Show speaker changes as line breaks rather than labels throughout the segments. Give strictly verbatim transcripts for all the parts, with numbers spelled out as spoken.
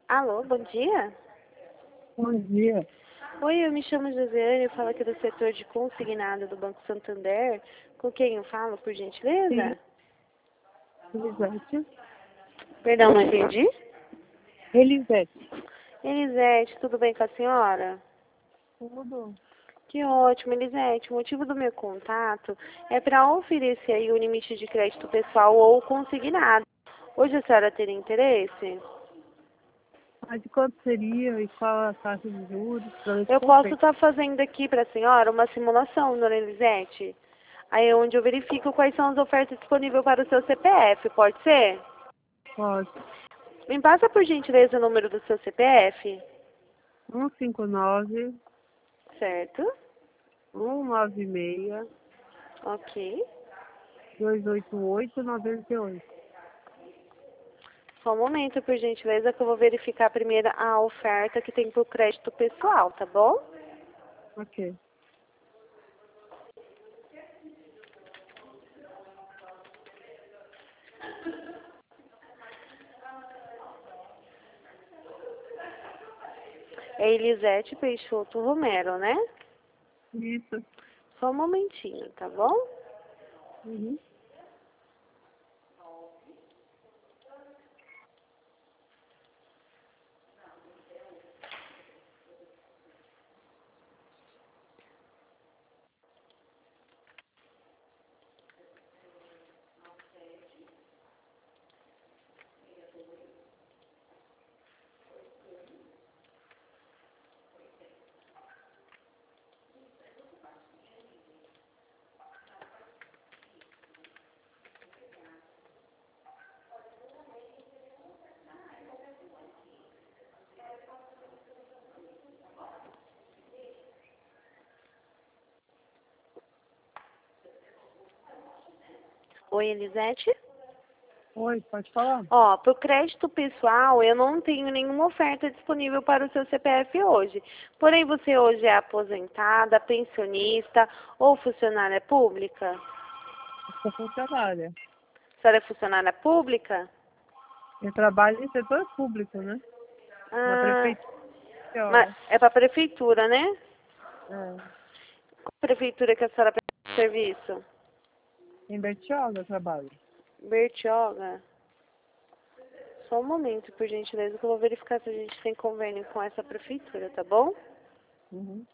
Alô, bom dia?
Bom dia.
Oi, eu me chamo Josiane, eu falo aqui do setor de consignado do Banco Santander. Com quem eu falo, por
Sim,
gentileza?
Elisete.
Perdão, não entendi.
Elisete.
Elisete, tudo bem com a senhora?
Tudo.
Que ótimo, Elisete. O motivo do meu contato é para oferecer aí o limite de crédito pessoal ou consignado. Hoje a senhora teria interesse?
Mas de quanto seria e qual a taxa de juros? Para ver se
Eu posso
compensa.
estar fazendo aqui para a senhora uma simulação, dona Elisete. Aí é onde eu verifico quais são as ofertas disponíveis para o seu C P F, pode ser?
Pode.
Me passa por gentileza o número do seu C P F.
um cinco nove,
Certo?
um nove seis,
Ok.
dois oito oito, nove oito.
Só um momento, por gentileza, que eu vou verificar primeiro a oferta que tem por crédito pessoal, tá bom?
Ok.
É Elisete Peixoto Romero, né?
Isso.
Só um momentinho, tá bom?
Uhum.
Oi, Elisete?
Oi, pode falar?
Ó, pro crédito pessoal, eu não tenho nenhuma oferta disponível para o seu C P F hoje. Porém, você hoje é aposentada, pensionista ou funcionária pública?
Eu sou funcionária.
A senhora é funcionária pública?
Eu trabalho em setor público, né? Na
Ah, mas
prefeitura.
é para a prefeitura, né?
É.
Qual prefeitura que a senhora presta serviço?
Em Bertioga eu trabalho.
Bertioga? Só um momento, por gentileza, que eu vou verificar se a gente tem convênio com essa prefeitura, tá bom?
Uhum.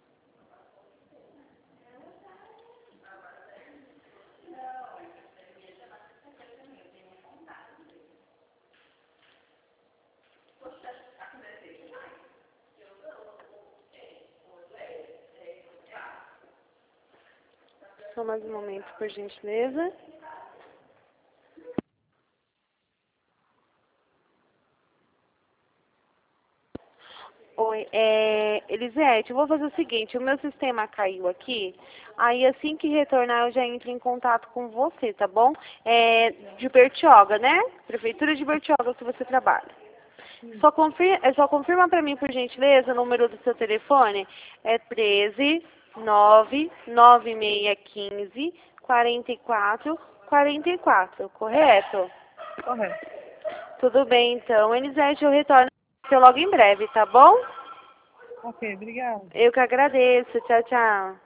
Só mais um momento, por gentileza. Oi, é, Elisete, eu vou fazer o seguinte, o meu sistema caiu aqui, aí assim que retornar eu já entro em contato com você, tá bom? É de Bertioga, né? Prefeitura de Bertioga que você trabalha.
Sim.
Só confirma, é, só confirma para mim, por gentileza, o número do seu telefone é treze, nove, nove seis um cinco, quarenta e quatro, quarenta e quatro, correto?
Correto.
Tudo bem, então. Elisete, eu retorno logo em breve, tá bom?
Ok, obrigada.
Eu que agradeço. Tchau, tchau.